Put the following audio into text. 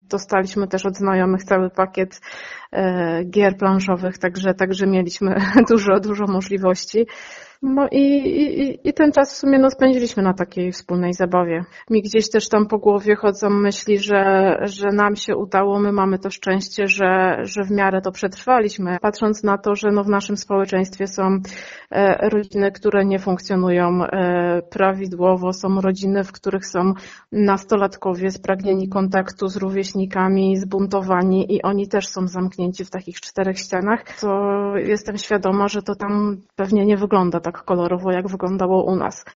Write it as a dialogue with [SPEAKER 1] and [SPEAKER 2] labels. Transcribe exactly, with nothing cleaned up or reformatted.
[SPEAKER 1] dostaliśmy też od znajomych cały pakiet gier planszowych, także, także mieliśmy dużo, dużo możliwości. No i, i, i ten czas w sumie no, spędziliśmy na takiej wspólnej zabawie. Mi gdzieś też tam po głowie chodzą myśli, że, że nam się udało, my mamy to szczęście, że, że w miarę to przetrwaliśmy. Patrząc na to, że no, w naszym społeczeństwie są e, rodziny, które nie funkcjonują e, prawidłowo, są rodziny, w których są nastolatkowie spragnieni kontaktu z rówieśnikami, zbuntowani i oni też są zamknięci w takich czterech ścianach, to jestem świadoma, że to tam pewnie nie wygląda tak kolorowo, jak wyglądało u nas.